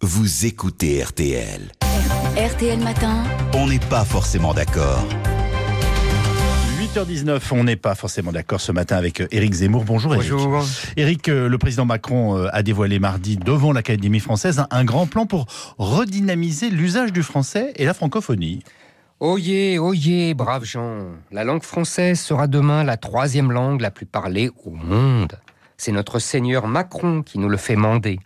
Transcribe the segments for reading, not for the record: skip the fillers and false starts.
vous écoutez RTL. RTL Matin. On n'est pas forcément d'accord. 8h19, on n'est pas forcément d'accord ce matin avec Éric Zemmour. Bonjour Éric. Bonjour. Éric, le président Macron a dévoilé mardi devant l'Académie française un grand plan pour redynamiser l'usage du français et la francophonie. Oyez, braves gens. La langue française sera demain la 3e langue la plus parlée au monde. C'est notre Seigneur Macron qui nous le fait mander.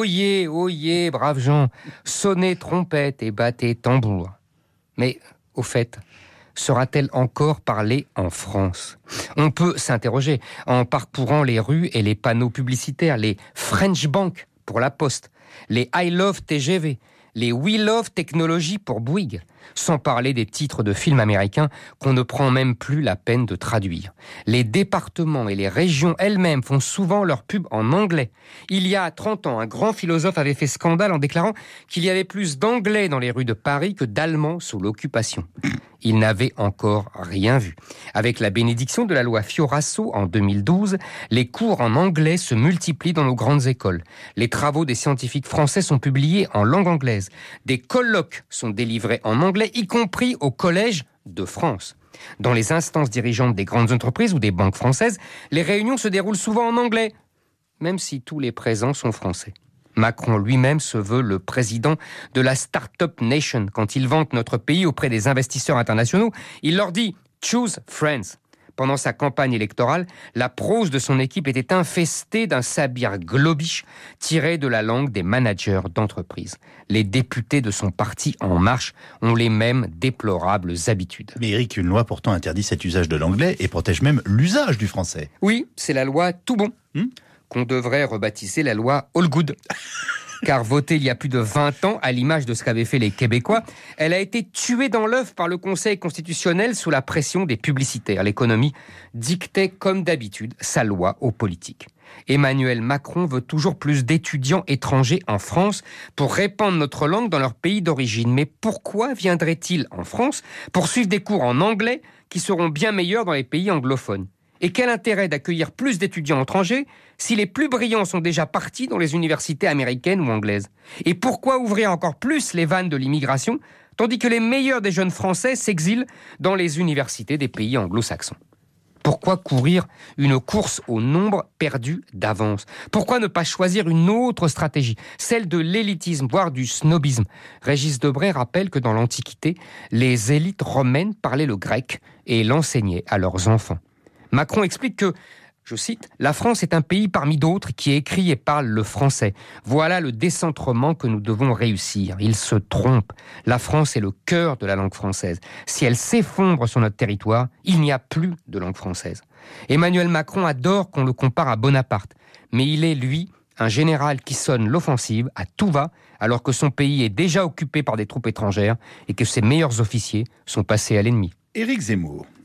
Oyez, braves gens. Sonnez trompette et battez tambour. Mais, au fait, sera-t-elle encore parlée en France ? On peut s'interroger en parcourant les rues et les panneaux publicitaires, les French Bank pour la Poste, les I Love TGV, les We Love Technology pour Bouygues, sans parler des titres de films américains qu'on ne prend même plus la peine de traduire. Les départements et les régions elles-mêmes font souvent leur pub en anglais. Il y a 30 ans, un grand philosophe avait fait scandale en déclarant qu'il y avait plus d'anglais dans les rues de Paris que d'allemands sous l'occupation. Il n'avait encore rien vu. Avec la bénédiction de la loi Fioraso en 2012, les cours en anglais se multiplient dans nos grandes écoles. Les travaux des scientifiques français sont publiés en langue anglaise. Des colloques sont délivrés en anglais, y compris au Collège de France. Dans les instances dirigeantes des grandes entreprises ou des banques françaises, les réunions se déroulent souvent en anglais, même si tous les présents sont français. Macron lui-même se veut le président de la Start-up Nation. Quand il vante notre pays auprès des investisseurs internationaux, il leur dit « Choose France ». Pendant sa campagne électorale, la prose de son équipe était infestée d'un sabir globish tiré de la langue des managers d'entreprise. Les députés de son parti En Marche ont les mêmes déplorables habitudes. Mais Éric, une loi pourtant interdit cet usage de l'anglais et protège même l'usage du français. Oui, c'est la loi Tout Bon, qu'on devrait rebaptiser la loi All Good. Car votée il y a plus de 20 ans, à l'image de ce qu'avaient fait les Québécois, elle a été tuée dans l'œuf par le Conseil constitutionnel sous la pression des publicitaires. L'économie dictait comme d'habitude sa loi aux politiques. Emmanuel Macron veut toujours plus d'étudiants étrangers en France pour répandre notre langue dans leur pays d'origine. Mais pourquoi viendraient-ils en France pour suivre des cours en anglais qui seront bien meilleurs dans les pays anglophones ? Et quel intérêt d'accueillir plus d'étudiants étrangers si les plus brillants sont déjà partis dans les universités américaines ou anglaises ? Et pourquoi ouvrir encore plus les vannes de l'immigration, tandis que les meilleurs des jeunes Français s'exilent dans les universités des pays anglo-saxons ? Pourquoi courir une course au nombre perdu d'avance ? Pourquoi ne pas choisir une autre stratégie, celle de l'élitisme, voire du snobisme ? Régis Debray rappelle que dans l'Antiquité, les élites romaines parlaient le grec et l'enseignaient à leurs enfants. Macron explique que, je cite, « La France est un pays parmi d'autres qui écrit et parle le français. Voilà le décentrement que nous devons réussir. » Il se trompe. La France est le cœur de la langue française. Si elle s'effondre sur notre territoire, il n'y a plus de langue française. Emmanuel Macron adore qu'on le compare à Bonaparte. Mais il est, lui, un général qui sonne l'offensive à tout va, alors que son pays est déjà occupé par des troupes étrangères et que ses meilleurs officiers sont passés à l'ennemi. Éric Zemmour.